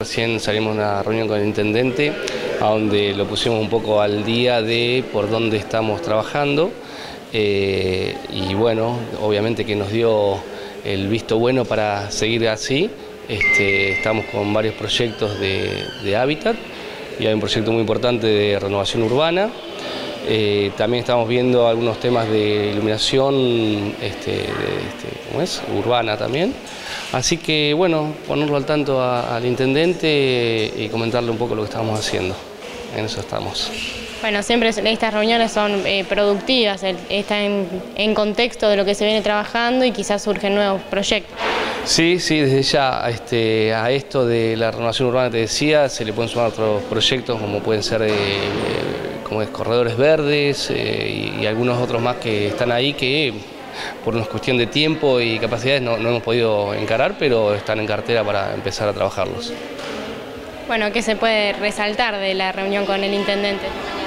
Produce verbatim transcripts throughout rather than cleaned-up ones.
recién salimos de una reunión con el intendente, a donde lo pusimos un poco al día de por dónde estamos trabajando. Eh, y bueno, obviamente que nos dio el visto bueno para seguir así. Este, estamos con varios proyectos de, de hábitat y hay un proyecto muy importante de renovación urbana. Eh, también estamos viendo algunos temas de iluminación este, de, este, ¿cómo es? urbana también. Así que bueno, ponerlo al tanto a, al intendente y comentarle un poco lo que estamos haciendo. En eso estamos. Bueno, siempre estas reuniones son eh, productivas, están en, en contexto de lo que se viene trabajando y quizás surgen nuevos proyectos. Sí, sí, desde ya este, a esto de la renovación urbana, te decía, se le pueden sumar otros proyectos como pueden ser eh, como es, corredores verdes eh, y, y algunos otros más que están ahí que por una cuestión de tiempo y capacidades no, no hemos podido encarar, pero están en cartera para empezar a trabajarlos. Bueno, ¿qué se puede resaltar de la reunión con el intendente?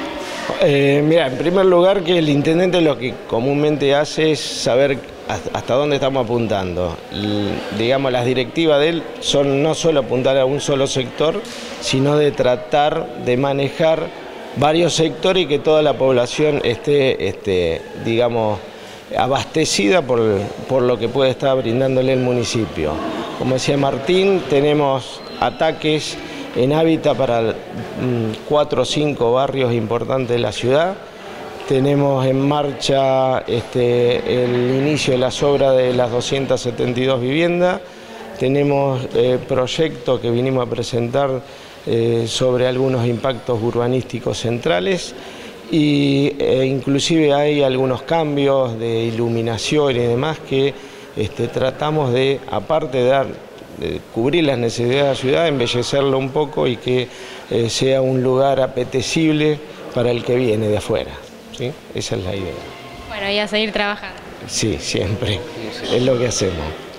Eh, mira, en primer lugar que el intendente lo que comúnmente hace es saber hasta dónde estamos apuntando. L, digamos, las directivas de él son no solo apuntar a un solo sector, sino de tratar de manejar varios sectores y que toda la población esté, esté digamos, abastecida por, por lo que puede estar brindándole el municipio. Como decía Martín, tenemos ataques en hábitat para mm, cuatro o cinco barrios importantes de la ciudad. Tenemos en marcha este, el inicio de las obras de las doscientas setenta y dos viviendas. Tenemos eh, proyectos que vinimos a presentar eh, sobre algunos impactos urbanísticos centrales y e inclusive hay algunos cambios de iluminación y demás que este, tratamos de, aparte de dar de cubrir las necesidades de la ciudad, embellecerlo un poco y que eh, sea un lugar apetecible para el que viene de afuera, ¿sí? Esa es la idea. Bueno, y a seguir trabajando. Sí, siempre, es lo que hacemos.